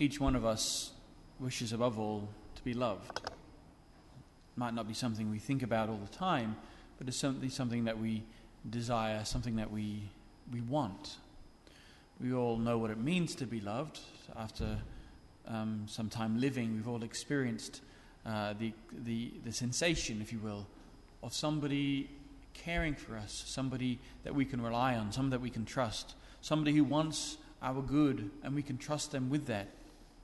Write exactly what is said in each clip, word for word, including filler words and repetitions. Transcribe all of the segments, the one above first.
each one of us wishes above all to be loved. It might not be something we think about all the time, but it's something, something that we desire, something that we we want. We all know what it means to be loved. After um, some time living, we've all experienced uh, the, the the sensation, if you will, of somebody caring for us, somebody that we can rely on, somebody that we can trust, somebody who wants our good, and we can trust them with that.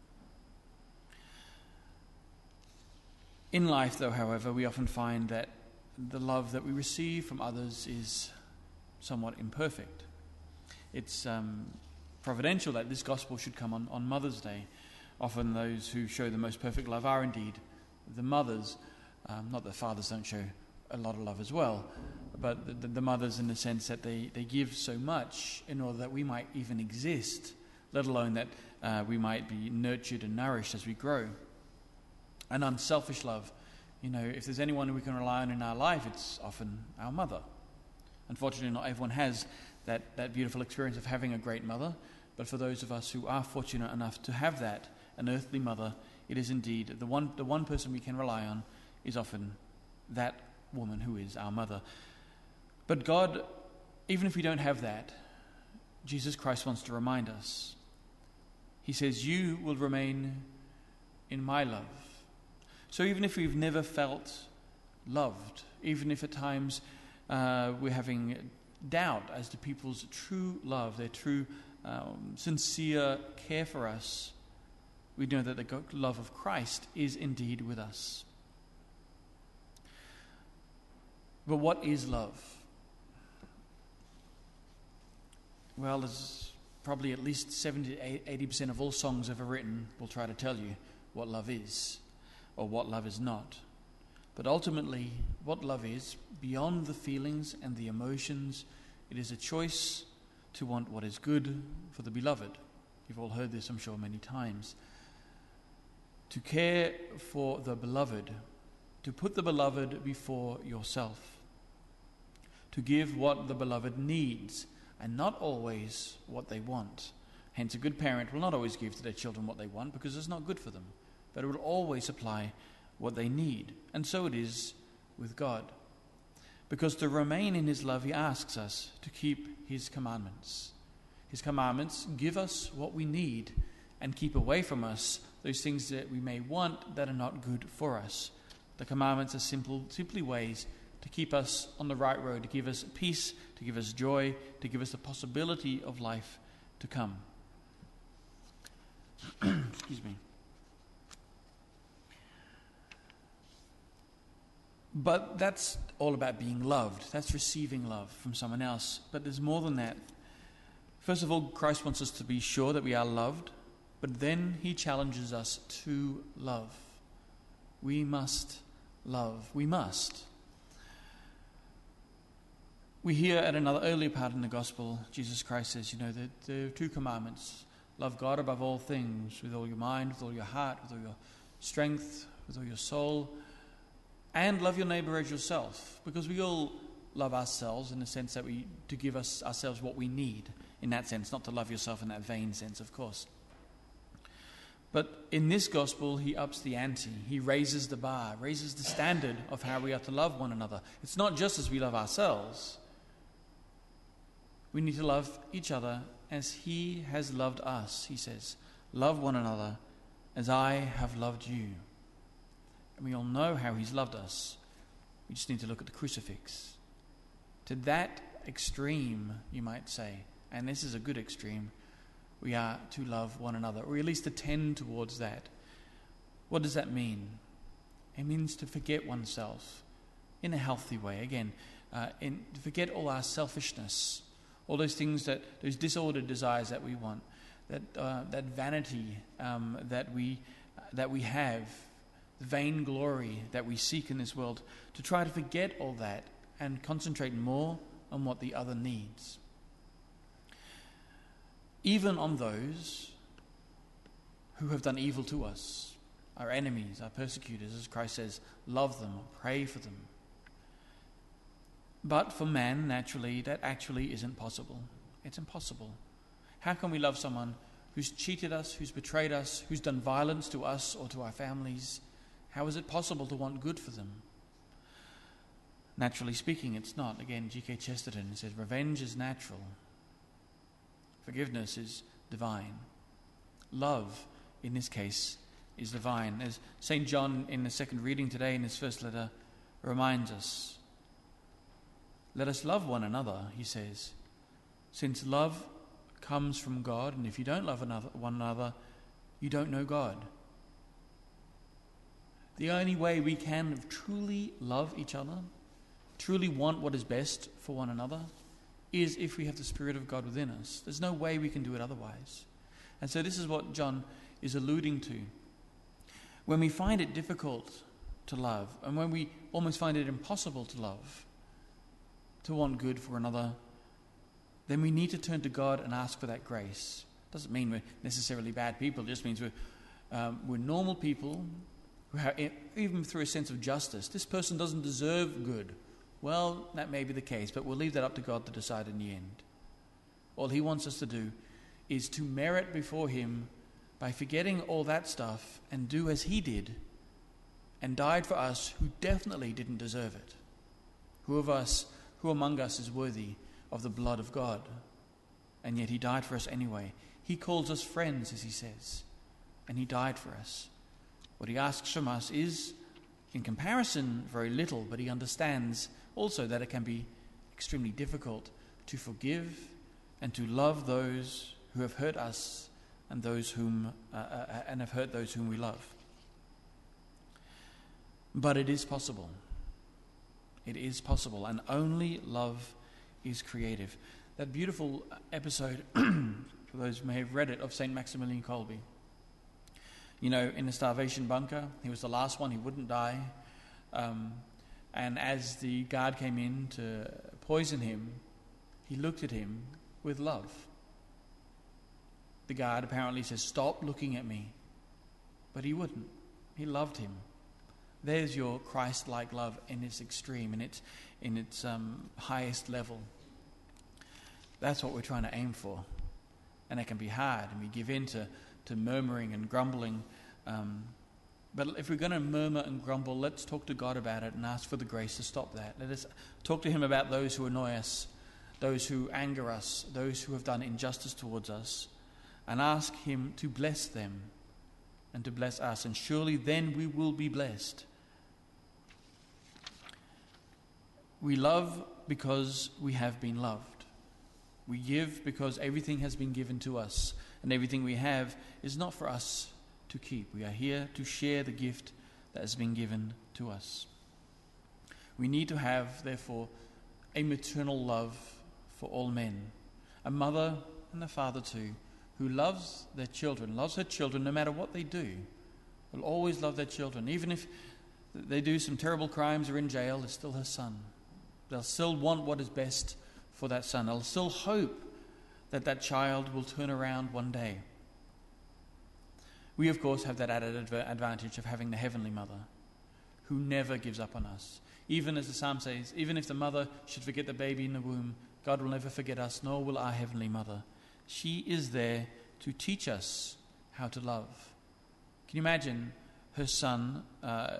In life, though, however, we often find that the love that we receive from others is somewhat imperfect. It's um, providential that this gospel should come on, on Mother's Day. Often those who show the most perfect love are indeed the mothers. Um, not that fathers don't show a lot of love as well, but the, the, the mothers, in the sense that they, they give so much in order that we might even exist, let alone that uh, we might be nurtured and nourished as we grow. An unselfish love. You know, if there's anyone we can rely on in our life, it's often our mother. Unfortunately, not everyone has that, that beautiful experience of having a great mother, but for those of us who are fortunate enough to have that, an earthly mother, it is indeed the one the one person we can rely on is often that woman who is our mother. But God, even if we don't have that, Jesus Christ wants to remind us. He says, "You will remain in my love." So even if we've never felt loved, even if at times uh, we're having doubt as to people's true love, their true um, sincere care for us, we know that the love of Christ is indeed with us. But what is love? Well, there's probably at least seventy to eighty percent of all songs ever written will try to tell you what love is, or what love is not. But ultimately, what love is, beyond the feelings and the emotions, it is a choice to want what is good for the beloved. You've all heard this, I'm sure, many times. To care for the beloved, to put the beloved before yourself, to give what the beloved needs, and not always what they want. Hence, a good parent will not always give to their children what they want, because it's not good for them. But it will always supply what they need. And so it is with God. Because to remain in his love, he asks us to keep his commandments. His commandments give us what we need and keep away from us those things that we may want that are not good for us. The commandments are simple, simply ways to keep us on the right road, to give us peace, to give us joy, to give us the possibility of life to come. Excuse me. But that's all about being loved. That's receiving love from someone else. But there's more than that. First of all, Christ wants us to be sure that we are loved, but then he challenges us to love. We must love. We must. We hear at another earlier part in the gospel, Jesus Christ says, you know, that there are two commandments. Love God above all things, with all your mind, with all your heart, with all your strength, with all your soul, and love your neighbor as yourself, because we all love ourselves in the sense that we to give us ourselves what we need, in that sense, not to love yourself in that vain sense, of course. But in this gospel, he ups the ante. He raises the bar, raises the standard of how we are to love one another. It's not just as we love ourselves. We need to love each other as he has loved us, he says. Love one another as I have loved you. And we all know how he's loved us. We just need to look at the crucifix. To that extreme, you might say, and this is a good extreme, we are to love one another, or at least to tend towards that. What does that mean? It means to forget oneself in a healthy way. Again, uh, in, to forget all our selfishness, all those things, that those disordered desires that we want, that uh, that vanity um, that we that we have, the vainglory that we seek in this world, to try to forget all that and concentrate more on what the other needs. Even on those who have done evil to us, our enemies, our persecutors, as Christ says, love them, pray for them. But for man, naturally, that actually isn't possible. It's impossible. How can we love someone who's cheated us, who's betrayed us, who's done violence to us or to our families, how is it possible to want good for them? Naturally speaking, it's not. Again, G K Chesterton says, revenge is natural. Forgiveness is divine. Love, in this case, is divine. As Saint John, in the second reading today, in his first letter, reminds us, let us love one another, he says, since love comes from God, and if you don't love another, one another, you don't know God. The only way we can truly love each other, truly want what is best for one another, is if we have the Spirit of God within us. There's no way we can do it otherwise. And so this is what John is alluding to. When we find it difficult to love, and when we almost find it impossible to love, to want good for another, then we need to turn to God and ask for that grace. Doesn't mean we're necessarily bad people. It just means we're, um, we're normal people who have, even through a sense of justice, this person doesn't deserve good. Well, that may be the case, but we'll leave that up to God to decide in the end. All he wants us to do is to merit before him by forgetting all that stuff and do as he did and died for us who definitely didn't deserve it. Who of us, who among us is worthy of the blood of God? And yet he died for us anyway. He calls us friends, as he says, and he died for us. What he asks from us is, in comparison, very little, but he understands also that it can be extremely difficult to forgive and to love those who have hurt us and those whom uh, uh, and have hurt those whom we love. But it is possible. It is possible, and only love is creative. That beautiful episode, for those who may have read it, of Saint Maximilian Kolbe. You know, in the starvation bunker, he was the last one, he wouldn't die. Um, and as the guard came in to poison him, he looked at him with love. The guard apparently says, "Stop looking at me." But he wouldn't. He loved him. There's your Christ-like love in its extreme, in its, in its um, highest level. That's what we're trying to aim for. And it can be hard, and we give in to, to murmuring and grumbling. Um, but if we're going to murmur and grumble, let's talk to God about it and ask for the grace to stop that. Let us talk to him about those who annoy us, those who anger us, those who have done injustice towards us, and ask him to bless them and to bless us. And surely then we will be blessed. We love because we have been loved. We give because everything has been given to us, and everything we have is not for us to keep. We are here to share the gift that has been given to us. We need to have, therefore, a maternal love for all men, a mother and a father too, who loves their children, loves her children no matter what they do, will always love their children. Even if they do some terrible crimes or in jail, it's still her son. They'll still want what is best for that son. They'll still hope that that child will turn around one day. We, of course, have that added adver- advantage of having the Heavenly Mother who never gives up on us. Even as the Psalm says, even if the mother should forget the baby in the womb, God will never forget us, nor will our Heavenly Mother. She is there to teach us how to love. Can you imagine her son uh,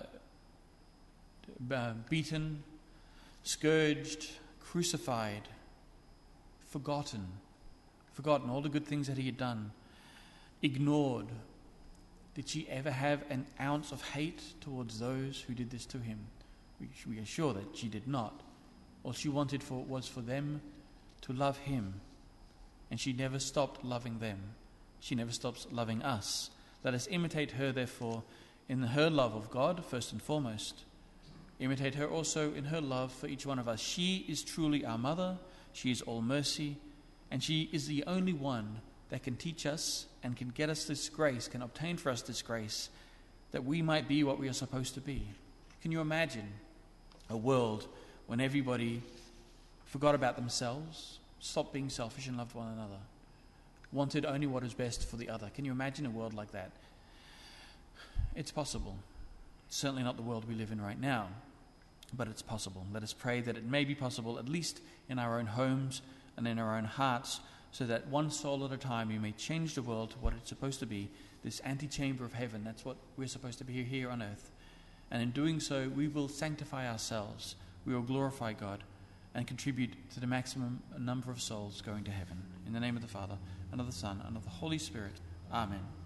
uh, beaten, scourged, crucified, forgotten, forgotten all the good things that he had done, ignored? Did she ever have an ounce of hate towards those who did this to him? We, we are sure that she did not. All she wanted for was for them to love him. And she never stopped loving them. She never stops loving us. Let us imitate her, therefore, in her love of God, first and foremost. Imitate her also in her love for each one of us. She is truly our mother. She is all mercy. And she is the only one that can teach us and can get us this grace, can obtain for us this grace, that we might be what we are supposed to be. Can you imagine a world when everybody forgot about themselves, stopped being selfish and loved one another, wanted only what is best for the other? Can you imagine a world like that? It's possible. It's certainly not the world we live in right now, but it's possible. Let us pray that it may be possible, at least in our own homes and in our own hearts, so that one soul at a time you may change the world to what it's supposed to be, this antechamber of heaven. That's what we're supposed to be here on earth. And in doing so, we will sanctify ourselves, we will glorify God, and contribute to the maximum number of souls going to heaven. In the name of the Father, and of the Son, and of the Holy Spirit. Amen.